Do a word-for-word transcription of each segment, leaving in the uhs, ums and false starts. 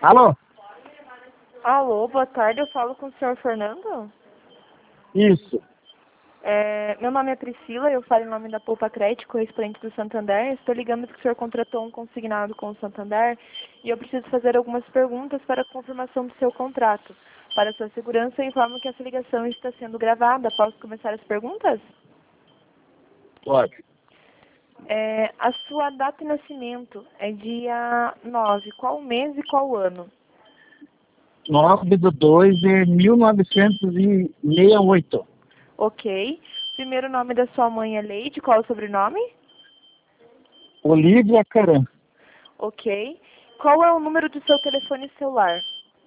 Alô? Alô, boa tarde, eu falo com o senhor Fernando? Isso. É, meu nome é Priscila, eu falo em nome da Poupa Crédito, correspondente do Santander. Estou ligando porque o senhor contratou um consignado com o Santander e eu preciso fazer algumas perguntas para a confirmação do seu contrato. Para sua segurança, eu informo que essa ligação está sendo gravada. Posso começar as perguntas? Pode. É, a sua data de nascimento é dia nove. Qual mês e qual ano? nove do dois de mil novecentos e sessenta e oito. Ok. Primeiro nome da sua mãe é Leide. Qual é o sobrenome? Olívia Caran. Ok. Qual é o número do seu telefone celular?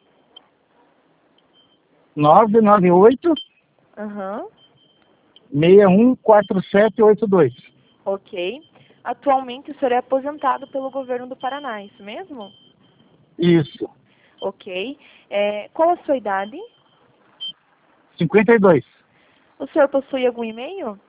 nove nove oito, Aham. seis um quatro sete oito dois. Ok. Atualmente o senhor é aposentado pelo governo do Paraná, é isso mesmo? Isso. Ok. É, qual a sua idade? cinquenta e dois. O senhor possui algum e-mail?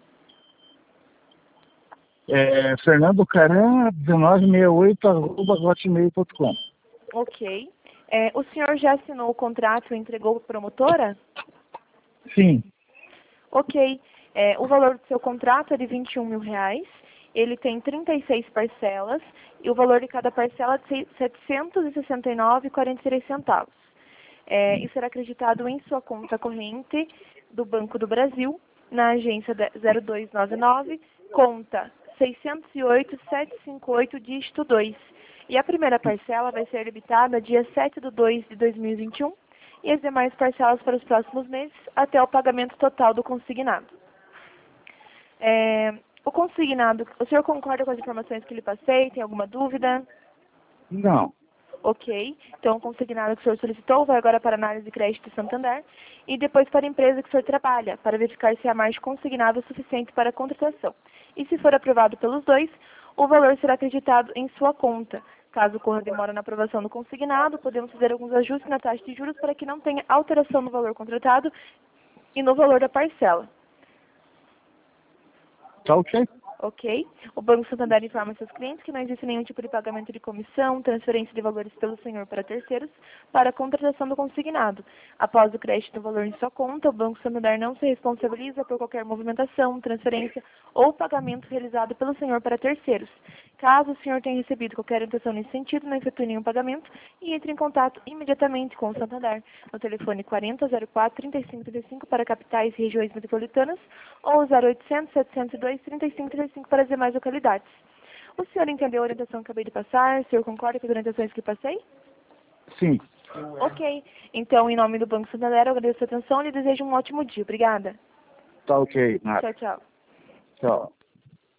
É, Fernando Caran, dezenove sessenta e oito, arroba hotmail ponto com. Ok. É, o senhor já assinou o contrato e entregou para a promotora? Sim. Ok. É, o valor do seu contrato é de vinte e um mil reais. Ele tem trinta e seis parcelas e o valor de cada parcela é setecentos e sessenta e nove reais e quarenta e três centavos. É, e será acreditado em sua conta corrente do Banco do Brasil, na agência zero dois nove nove, conta seiscentos e oito, setecentos e cinquenta e oito, dígito dois. E a primeira parcela vai ser debitada dia sete de dois de dois mil e vinte e um e as demais parcelas para os próximos meses até o pagamento total do consignado. É, o consignado, o senhor concorda com as informações que lhe passei? Tem alguma dúvida? Não. Ok. Então, o consignado que o senhor solicitou vai agora para a análise de crédito do Santander e depois para a empresa que o senhor trabalha, para verificar se há mais consignado o suficiente para a contratação. E se for aprovado pelos dois, o valor será acreditado em sua conta. Caso ocorra demora na aprovação do consignado, podemos fazer alguns ajustes na taxa de juros para que não tenha alteração no valor contratado e no valor da parcela. Tá ok? Ok? O Banco Santander informa seus clientes que não existe nenhum tipo de pagamento de comissão, transferência de valores pelo senhor para terceiros, para a contratação do consignado. Após o crédito do valor em sua conta, o Banco Santander não se responsabiliza por qualquer movimentação, transferência ou pagamento realizado pelo senhor para terceiros. Caso o senhor tenha recebido qualquer orientação nesse sentido, não efetue nenhum pagamento e entre em contato imediatamente com o Santander no telefone quarenta, zero quatro, trinta e cinco, trinta e cinco para capitais e regiões metropolitanas ou zero oitocentos, setecentos e dois, trinta e cinco, trinta e cinco para as demais localidades. O senhor entendeu a orientação que acabei de passar? O senhor concorda com as orientações que passei? Sim. Ok. Então, em nome do Banco Santander, eu agradeço a sua atenção e lhe desejo um ótimo dia. Obrigada. Tá ok. Nada. Tchau, tchau. Tchau.